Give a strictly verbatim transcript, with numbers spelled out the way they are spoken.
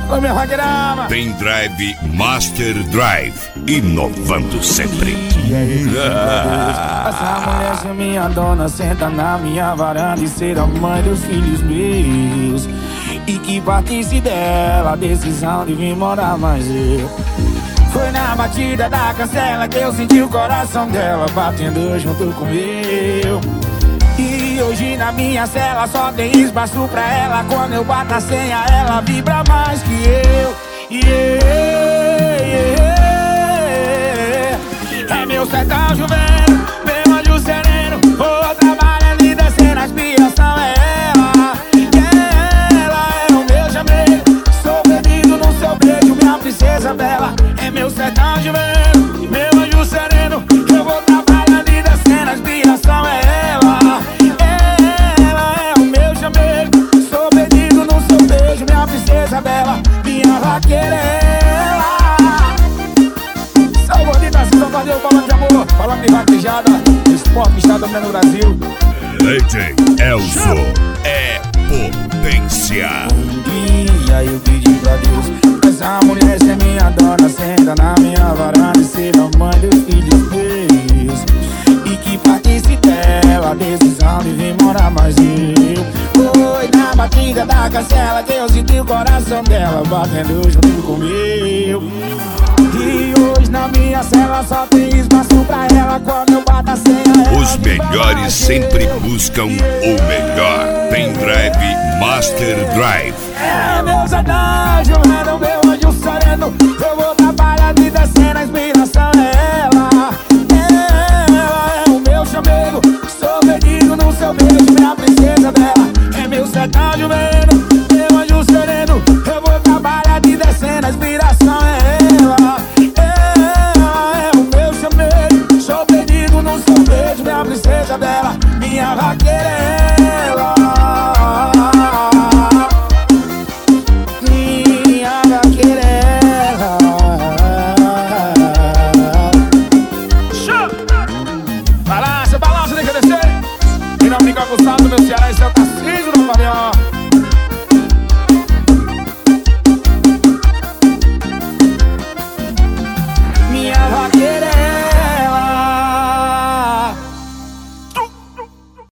Alô, meu Ragueirama. Pendrive Master Drive, inovando sempre. Essa mulher ser minha dona, senta na minha varanda e ser a mãe dos filhos meus. E que partisse dela a decisão de vir morar mais eu. Foi na batida da cancela que eu senti o coração dela batendo junto com o meu. E hoje na minha cela só tem espaço pra ela. Quando eu bato a senha ela vibra mais que eu. Yeah, yeah. É meu sertão juveno, meu anjo sereno. Vou trabalhando e descendo a expiação é ela. Ela é o meu chamego, sou perdido no seu beijo, minha princesa bela. É meu sertão juveno, meu anjo sereno. Eu vou trabalhando e descendo a expiação é ela. Princesa bela, minha vaqueirela. Sou bonita assim, só fazer o balão de amor. Falando de vaquejada, esporte que está dominando o Brasil. D J Elzo é potência. Um dia eu pedi pra Deus, essa mulher ser minha dona, senta na minha varanda e ser a mãe dos filhos meus. E que partisse dela a decisão de vir morar mais eu. Foi na batida da cancela que eu senti o coração dela batendo junto com o meu. E hoje na minha cela só tem espaço pra ela. Quando eu bato a senha ela os melhores sempre buscam o melhor. Pendrive Master Drive. É meu sertão juveno, meu anjo sereno. Eu vou trabalhar e descendo a inspiração é ela. Ela é o meu chamego, sou perdido no seu beijo, minha princesa bela. É meu sertão juveno,